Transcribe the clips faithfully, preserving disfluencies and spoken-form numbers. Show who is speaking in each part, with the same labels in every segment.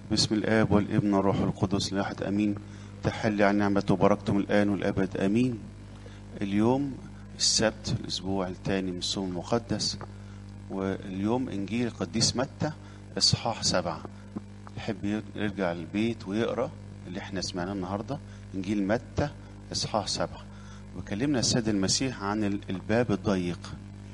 Speaker 1: باسم الآب والابن والروح القدس الواحد أمين. تحلي عن نعمة وبركتم الآن والأبد أمين. اليوم السبت الأسبوع الثاني من الصوم المقدس، واليوم إنجيل القديس متى إصحاح سبعة. يحب يرجع البيت ويقرأ اللي احنا سمعناه النهاردة، إنجيل متى إصحاح سبعة. وكلمنا السيد المسيح عن الباب الضيق،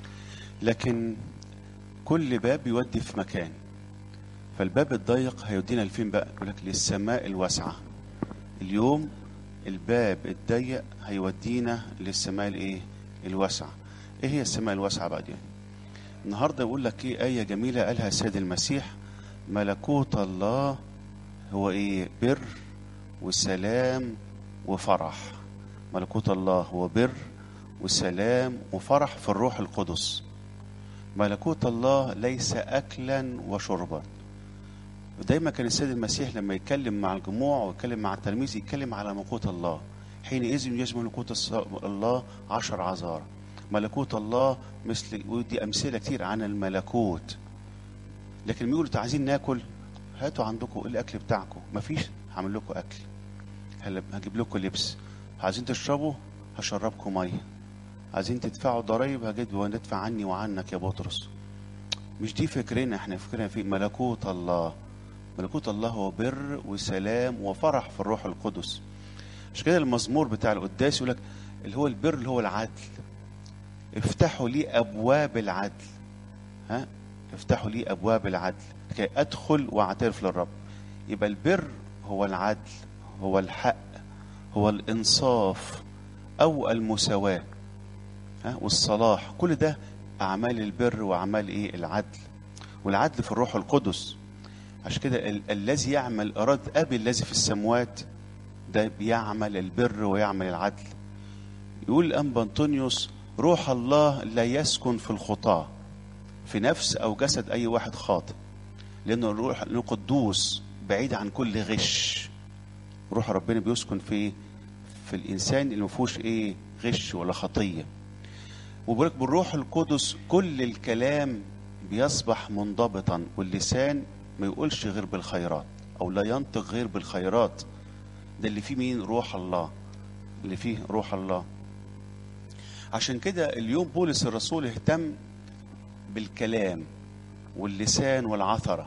Speaker 1: لكن كل باب يودي في مكان. فالباب الضيق هيودينا لفين بقى؟ يقول لك للسماء الواسعة. اليوم الباب الضيق هيودينا للسماء الايه الواسعة. ايه هي السماء الواسعة بقى دي؟ النهارده يقول لك ايه آية جميلة قالها السيد المسيح: ملكوت الله هو ايه؟ بر وسلام وفرح. ملكوت الله هو بر وسلام وفرح في الروح القدس. ملكوت الله ليس أكلا وشربا. ودايما كان السيد المسيح لما يتكلم مع الجموع ويتكلم مع التلاميذ يتكلم على ملكوت الله. حينئذ يجمع ملكوت الله عشر عذار. ملكوت الله مثل، ودي أمثلة كتير عن الملكوت. لكن بيقولوا عايزين ناكل، هاتوا عندكم الأكل بتاعكم. مفيش، هعمل لكم أكل، هجيب لكم لبس. عايزين تشربوا، هشربكم مية. عايزين تدفعوا ضرائب، هجيب وندفع عني وعنك يا بطرس. مش دي فكرنا، احنا فكرنا في ملكوت الله. ملكوت الله هو بر وسلام وفرح في الروح القدس. مش كده المزمور بتاع القداس يقول لك اللي هو البر اللي هو العدل. افتحوا لي ابواب العدل. ها، افتحوا لي ابواب العدل لكي ادخل واعترف للرب. يبقى البر هو العدل، هو الحق، هو الانصاف او المساواة، ها، والصلاح. كل ده اعمال البر واعمال ايه؟ العدل. والعدل في الروح القدس. عشان كده ال- الذي يعمل إرادة أبي الذي في السماوات ده بيعمل البر ويعمل العدل. يقول الأنبا أنطونيوس: روح الله لا يسكن في الخطاة، في نفس أو جسد أي واحد خاطئ، لأنه الروح القدوس بعيد عن كل غش. روح ربنا بيسكن في في الإنسان اللي مفيهوش إيه؟ غش ولا خطية. وبرك بالروح القدس كل الكلام بيصبح منضبطا، واللسان ما يقولش غير بالخيرات او لا ينطق غير بالخيرات. ده اللي فيه مين؟ روح الله. اللي فيه روح الله. عشان كده اليوم بولس الرسول اهتم بالكلام واللسان والعثرة.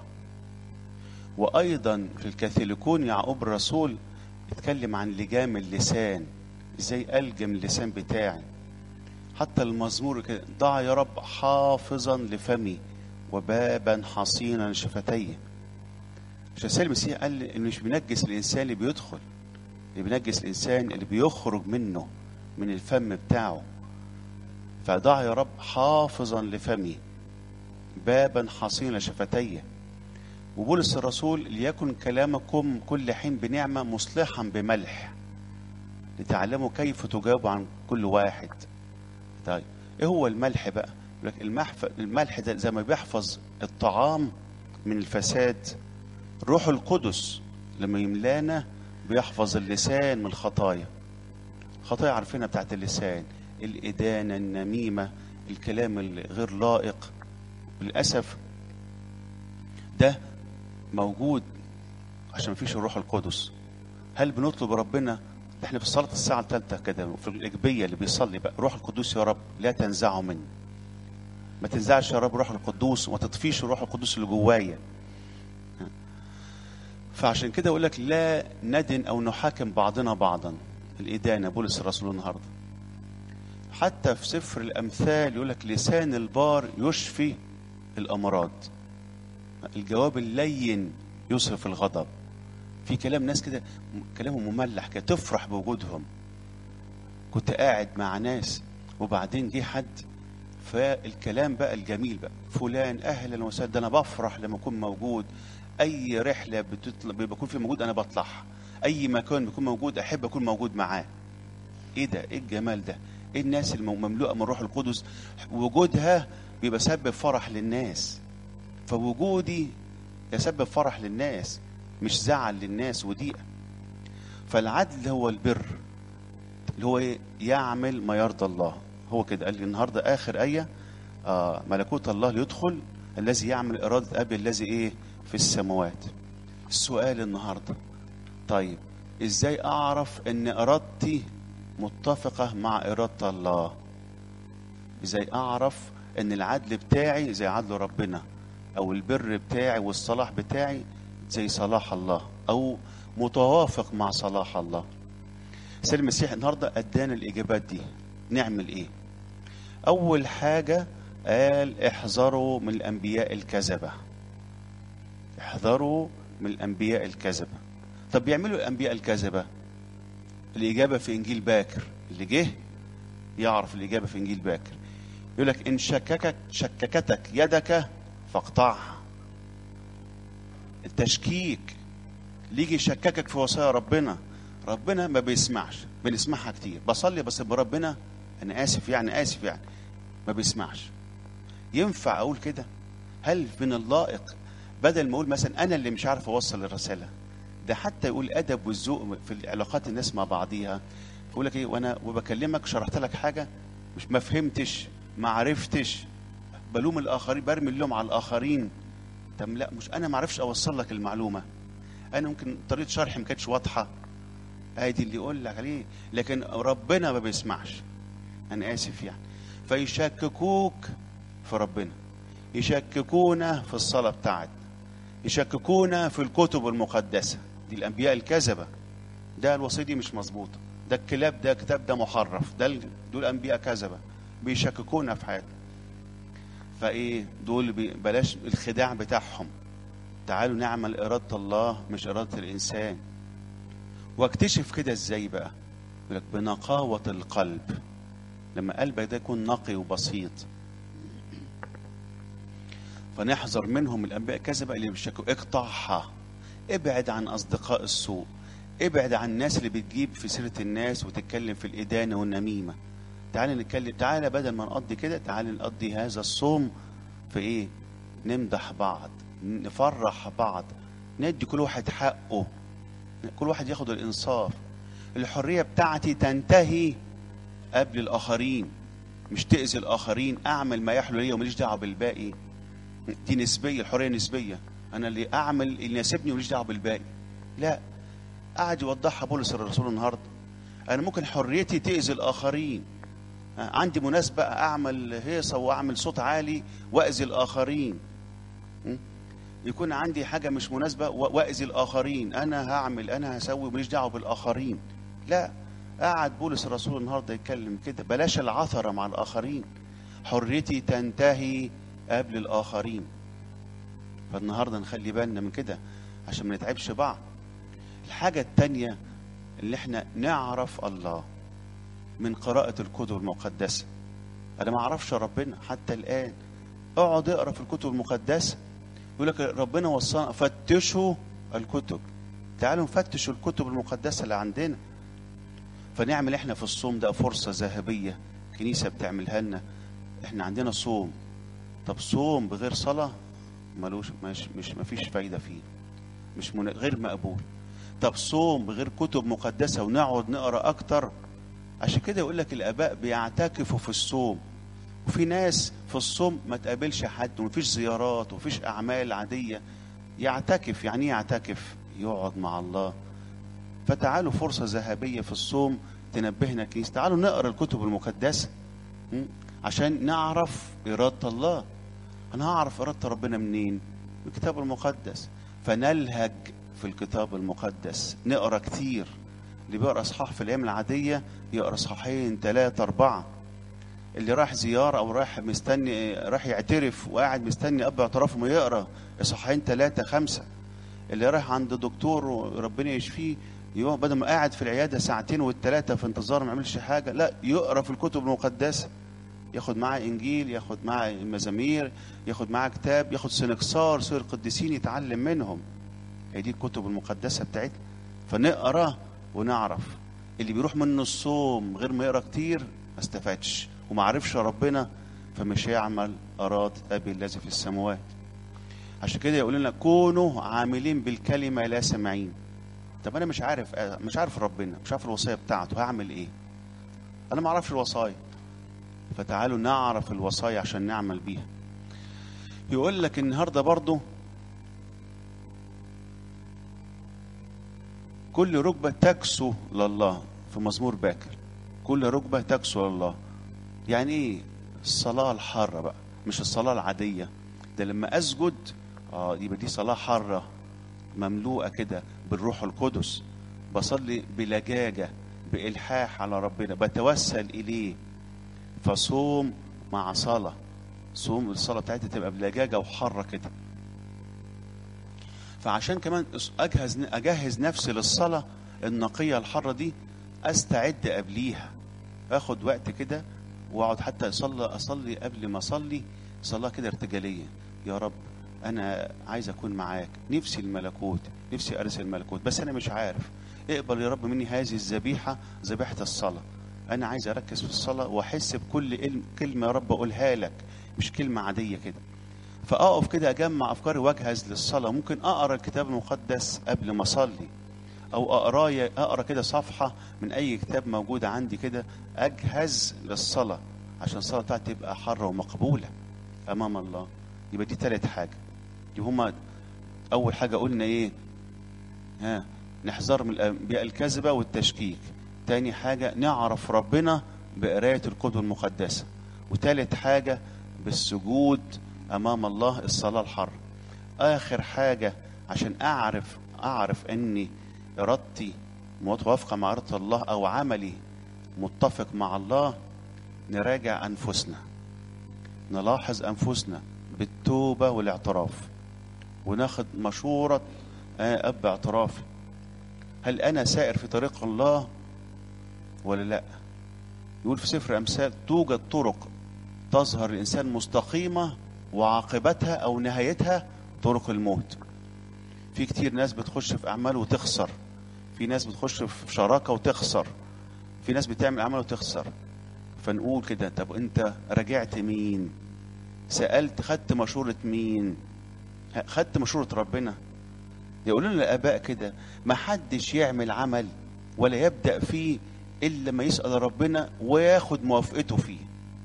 Speaker 1: وايضا في الكاثوليكون يعقوب الرسول اتكلم عن لجام اللسان، ازاي الجم اللسان بتاعي. حتى المزمور كده: ضع يا رب حافظا لفمي وبابا حصينا لشفتيه. عشان السيد المسيح قال انه مش بينجس الانسان اللي بيدخل، اللي بينجس الانسان اللي بيخرج منه، من الفم بتاعه. فضع يا رب حافظا لفمي بابا حصينا لشفتيه. وبولس الرسول: ليكن كلامكم كل حين بنعمة مصلحا بملح لتعلموا كيف تجاوبوا عن كل واحد. طيب ايه هو الملح بقى؟ الملح ده زي ما بيحفظ الطعام من الفساد، روح القدس لما يملانا بيحفظ اللسان من الخطايا. خطايا عارفينها بتاعت اللسان: الإدانة، النميمة، الكلام الغير لائق. للأسف ده موجود عشان مفيش الروح القدس. هل بنطلب ربنا؟ احنا في الصلاة الساعة الثالثة كده في الإجبية اللي بيصلي بقى: روح القدس يا رب لا تنزعه مني. ما تنزعش يا رب روح القدوس، وما تطفيش الروح القدس اللي جوايا. فعشان كده يقول لك: لا ندن او نحاكم بعضنا بعضا. الإدانة بولس الرسول النهارده. حتى في سفر الأمثال يقول لك: لسان البار يشفي الأمراض، الجواب اللين يصرف الغضب. في كلام ناس كده كلامهم مملح كده تفرح بوجودهم. كنت قاعد مع ناس وبعدين جه حد، فالكلام بقى الجميل بقى: فلان اهلا وسهلا، ده انا بفرح لما اكون موجود. اي رحله بتطلع بيكون في موجود انا بطلعها، اي مكان بيكون موجود احب اكون موجود معاه. ايه ده؟ ايه الجمال ده؟ ايه الناس المملوءه من روح القدس؟ وجودها بيبقى سبب فرح للناس. فوجودي يسبب فرح للناس، مش زعل للناس وضيقه. فالعدل هو البر اللي هو ايه؟ يعمل ما يرضى الله. هو كده قال لي النهارده اخر ايه: آه ملكوت الله ليدخل الذي يعمل اراده ابي الذي ايه؟ في السماوات. السؤال النهاردة، طيب ازاي اعرف ان ارادتي متفقة مع ارادة الله؟ ازاي اعرف ان العدل بتاعي زي عدل ربنا، او البر بتاعي والصلاح بتاعي زي صلاح الله، او متوافق مع صلاح الله؟ سيد المسيح النهارده ادانا الاجابات دي. نعمل ايه؟ اول حاجه قال احذروا من الانبياء الكذبه. احذروا من الانبياء الكذبه. طب بيعملوا الانبياء الكذبه؟ الاجابه في انجيل باكر. اللي جه يعرف الاجابه في انجيل باكر. يقول لك ان شككك شككتك يدك فاقطعها. التشكيك اللي يجي يشككك في وصايا ربنا. ربنا ما بيسمعش، بنسمعها كتير، بصلي بس بربنا انا اسف يعني اسف يعني ما بيسمعش. ينفع اقول كده؟ هل من اللائق بدل ما اقول مثلا انا اللي مش عارف اوصل الرساله؟ ده حتى يقول ادب والذوق في علاقات الناس مع بعضيها. يقول لك ايه، وانا وبكلمك شرحت لك حاجه مش ما فهمتش ما عرفتش، بلوم الاخرين، برمي اللوم على الاخرين. طب لا، مش انا ما عرفش اوصل لك المعلومه، انا ممكن طريقه شرحي ما كانتش واضحه، ادي اللي يقول لك عليه. لكن ربنا ما بيسمعش، انا اسف يعني. فيشككوك في ربنا، يشككونا في الصلاه بتاعتنا، يشككونا في الكتب المقدسه. دي الانبياء الكذبه. ده الوصيه دي مش مظبوطه، ده الكلاب ده كتاب ده محرف، ده دول انبياء كذبه بيشككونا في حياتنا. فايه دول؟ بلاش الخداع بتاعهم. تعالوا نعمل اراده الله مش اراده الانسان. واكتشف كده ازاي بقى؟ يقول لك بنقاوه القلب. لما قلبك ده يكون نقي وبسيط. فنحذر منهم الانبياء الكذبه اللي بيشكوا. اقطعها، ابعد عن اصدقاء السوء، ابعد عن الناس اللي بتجيب في سيره الناس وتتكلم في الادانه والنميمه. تعال نتكلم، تعال بدل ما نقضي كده تعال نقضي هذا الصوم في ايه؟ نمدح بعض، نفرح بعض، ندي كل واحد حقه، كل واحد ياخد الانصاف. الحريه بتاعتي تنتهي قبل الاخرين، مش تاذي الاخرين. اعمل ما يحلو لي وماليش دعوه بالباقي. دي نسبيه، الحريه نسبيه. انا اللي اعمل اللي يناسبني وماليش دعوه بالباقي. لا، قاعد يوضحها بولس الرسول النهارده. انا ممكن حريتي تاذي الاخرين، عندي مناسبه اعمل هيصه واعمل صوت عالي واذي الاخرين، يكون عندي حاجه مش مناسبه واذي الاخرين. انا هعمل انا هسوي ماليش دعوه بالاخرين. لا، قاعد بولس الرسول النهارده يتكلم كده. بلاش العثره مع الاخرين، حريتي تنتهي قبل الاخرين. فالنهارده نخلي بالنا من كده عشان ما نتعبش بعض. الحاجه الثانيه اللي احنا نعرف الله من قراءه الكتب المقدسه. انا ما اعرفش ربنا حتى الان. اقعد اقرا في الكتب المقدسه. يقول لك ربنا وصانا فتشوا الكتب. تعالوا نفتش الكتب المقدسه اللي عندنا. فنعمل احنا في الصوم ده فرصه ذهبيه كنيسه بتعملها لنا. احنا عندنا صوم. طب صوم بغير صلاه ملوش مش مش مفيش فايده فيه، مش من غير مقبول. طب صوم بغير كتب مقدسه ونقعد نقرا اكتر. عشان كده يقول لك الاباء بيعتكفوا في الصوم. وفي ناس في الصوم ما تقابلش حد ومفيش زيارات ومفيش اعمال عاديه. يعتكف. يعني ايه يعتكف؟ يقعد مع الله. فتعالوا فرصه ذهبيه في الصوم تنبهنا كنيسه. تعالوا نقرا الكتب المقدسه عشان نعرف اراده الله. انا هعرف اراده ربنا منين؟ من الكتاب المقدس. فنلهج في الكتاب المقدس، نقرا كتير. اللي بيقرا اصحاح في الايام العاديه يقرا اصحاحين ثلاثه اربعه. اللي رايح زياره او رايح مستني رايح يعترف وقاعد مستني اب اعترافه ما يقرا اصحاحين ثلاثه خمسه. اللي رايح عند دكتور وربنا يشفيه يقعد بدل ما قاعد في العياده ساعتين والثلاثه في انتظار ما يعملش حاجه، لا يقرا في الكتب المقدسه. ياخد معاه انجيل، ياخد معاه مزامير، ياخد معاه كتاب، ياخد سنكسار سير القديسين يتعلم منهم. هي دي الكتب المقدسه بتاعتنا. فنقرا ونعرف. اللي بيروح من الصوم غير ما يقرا كتير ما استفادش وما عرفش ربنا، فمش هيعمل اراده ابي الذي في السماوات. عشان كده يقول لنا كونوا عاملين بالكلمه لا سامعين. طب انا مش عارف مش عارف ربنا، مش عارف الوصيه بتاعته، هعمل ايه؟ انا ما اعرفش الوصايا. فتعالوا نعرف الوصايا عشان نعمل بيها. يقول لك النهارده برضو كل ركبة تكسو لله في مزمور باكر، كل ركبة تكسو لله. يعني ايه؟ الصلاة الحارة بقى، مش الصلاة العادية. ده لما اسجد اه يبقى دي صلاة حارة مملوءة كده بالروح القدس، بصلي بلجاجة بإلحاح على ربنا، بتوسل إليه. فصوم مع صلاة، صوم الصلاة بتاعتي تبقى بلجاجة وحارة كده. فعشان كمان أجهز أجهز نفسي للصلاة النقية الحارة دي، أستعد قبليها، أخد وقت كده وأقعد حتى أصلي أصلي قبل ما أصلي صلاة كده ارتجالية. يا رب أنا عايز أكون معاك، نفسي الملكوت، نفسي أرث الملكوت، بس أنا مش عارف. اقبل يا رب مني هذه الذبيحة، ذبيحة الصلاة. أنا عايز أركز في الصلاة وأحس بكل كلمة يا رب أقولها لك، مش كلمة عادية كده. فأقف كده أجمع أفكاري وأجهز للصلاة. ممكن أقرأ الكتاب المقدس قبل ما أصلي، أو أقرأ أقرأ كده صفحة من أي كتاب موجود عندي كده، أجهز للصلاة عشان الصلاة بتاعتي تبقى حارة ومقبولة أمام الله. يبقى دي تالت حاجة. دي هما أول حاجة قلنا إيه؟ ها نحذر من الأنبياء الكذبة والتشكيك. تاني حاجة نعرف ربنا بقراية الكتب المقدسة. وتالت حاجة بالسجود أمام الله، الصلاة الحارة. آخر حاجة عشان أعرف أعرف أني إرادتي متوافقة مع إرادة الله أو عملي متفق مع الله، نراجع أنفسنا، نلاحظ أنفسنا بالتوبة والاعتراف، وناخد مشورة أب اعترافي. هل أنا سائر في طريق الله ولا لا؟ يقول في سفر أمثال توجد طرق تظهر الإنسان مستقيمة وعاقبتها أو نهايتها طرق الموت. في كتير ناس بتخش في أعمال وتخسر، في ناس بتخش في شراكة وتخسر، في ناس بتعمل أعمال وتخسر. فنقول كده طب أنت راجعت مين؟ سألت خدت مشورة مين؟ خدت مشورة ربنا؟ يقولون الآباء كده ما حدش يعمل عمل ولا يبدأ فيه إلا ما يسأل ربنا وياخد موافقته فيه،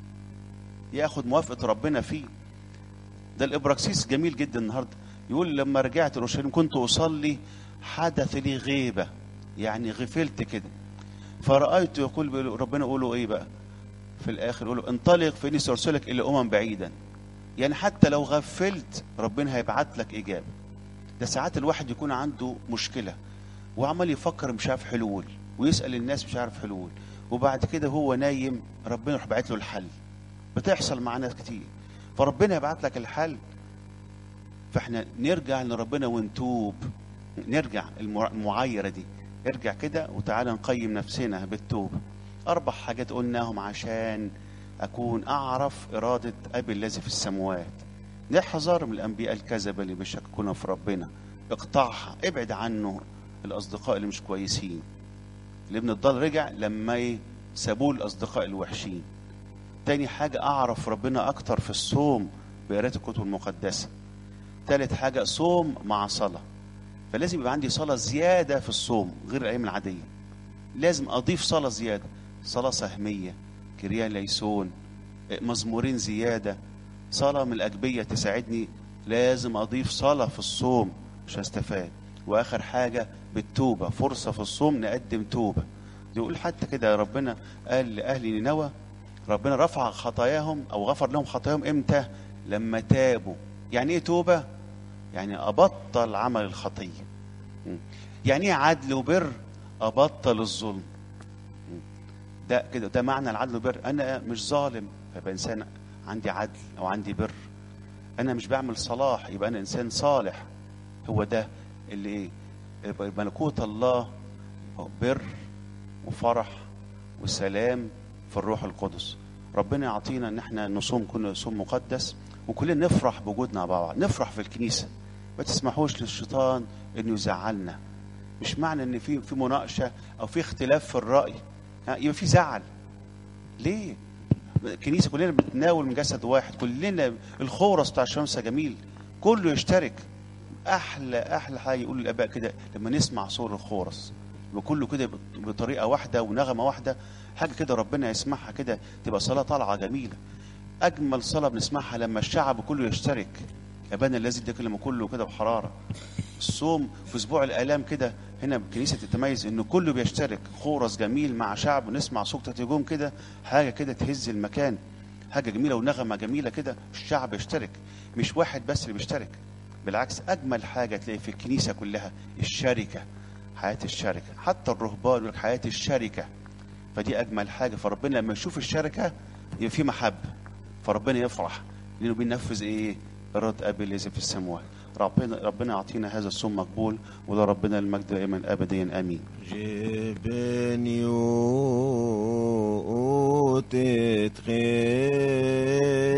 Speaker 1: ياخد موافقة ربنا فيه. ده الإبراكسيس جميل جدا النهاردة، يقول لما رجعت اورشليم كنت أصلي حدث لي غيبة، يعني غفلت كده، فرأيت يقول ربنا يقوله إيه بقى في الآخر؟ يقوله انطلق فإني سأرسلك إلى أمم بعيدا. يعني حتى لو غفلت ربنا هيبعت لك إجابة. ده ساعات الواحد يكون عنده مشكلة وعمال يفكر مش عارف حلول، ويسأل الناس مش عارف حلول، وبعد كده هو نايم ربنا يروح باعت له الحل. بتحصل مع ناس كتير، فربنا يبعت لك الحل. فاحنا نرجع لربنا ونتوب، نرجع المعايرة دي، ارجع كده وتعالى نقيم نفسنا بالتوبة. أربع حاجات قلناهم عشان أكون أعرف إرادة أبي الذي في السماوات. نحذر من الأنبياء الكذبة اللي بيشككونا في ربنا، اقطعها، ابعد عنه الأصدقاء اللي مش كويسين. الابن الضال رجع لما سابوه الأصدقاء الوحشين. تاني حاجة أعرف ربنا أكتر في الصوم بقراءة الكتب المقدسة. تالت حاجة صوم مع صلاة، فلازم يبقى عندي صلاة زيادة في الصوم غير الأيام العادية. لازم أضيف صلاة زيادة، صلاة سهمية، كريا ليسون، مزمورين زيادة، صلاة من الأجبية تساعدني. لازم أضيف صلاة في الصوم مش هستفاد. وآخر حاجة بالتوبة، فرصة في الصوم نقدم توبة. يقول حتى كده ربنا قال لأهل نينوى ربنا رفع خطاياهم أو غفر لهم خطاياهم إمتى؟ لما تابوا. يعني إيه توبة؟ يعني أبطل عمل الخطية. يعني إيه عدل وبر؟ أبطل الظلم. ده كده ده معنى العدل والبر. أنا مش ظالم فبقى إنسان عندي عدل أو عندي بر. أنا مش بعمل صلاح يبقى أنا إنسان صالح. هو ده اللي ملكوت الله، بر وفرح وسلام في الروح القدس. ربنا يعطينا ان احنا نصوم كل صوم مقدس، وكلنا نفرح بوجودنا مع بعض، نفرح في الكنيسه. ما تسمحوش للشيطان انه يزعلنا. مش معنى ان في في مناقشه او في اختلاف في الراي يبقى في زعل. ليه؟ الكنيسه كلنا بنتناول من جسد واحد، كلنا الخورس بتاع الشمس جميل، كله يشترك. احلى احلى حاجه يقول الاباء كده لما نسمع صور الخورس وكله كده بطريقه واحده ونغمه واحده، حاجه كده ربنا يسمعها كده تبقى صلاه طالعه جميله. اجمل صلاه بنسمعها لما الشعب كله يشترك، ابانا الذي ده كلمه كله كده بحراره. الصوم في اسبوع الالام كده هنا الكنيسه تتميز انه كله بيشترك، خورس جميل مع شعب ونسمع صوت تتيجوم كده، حاجه كده تهز المكان، حاجه جميله ونغمه جميله كده، الشعب يشترك، مش واحد بس اللي بيشترك. بالعكس اجمل حاجه تلاقي في الكنيسه كلها الشركه، حياه الشركه. حتى الرهبان يقول لك حياه الشركه، فدي اجمل حاجه. فربنا لما يشوف الشركه يبقى في محبه، فربنا يفرح لانه بينفذ ايه؟ إرادة أبي الذي في السماوات. ربنا ربنا يعطينا هذا الصوم مقبول، وده ربنا المجد دائما أبديا آمين.
Speaker 2: جبن يوتت خير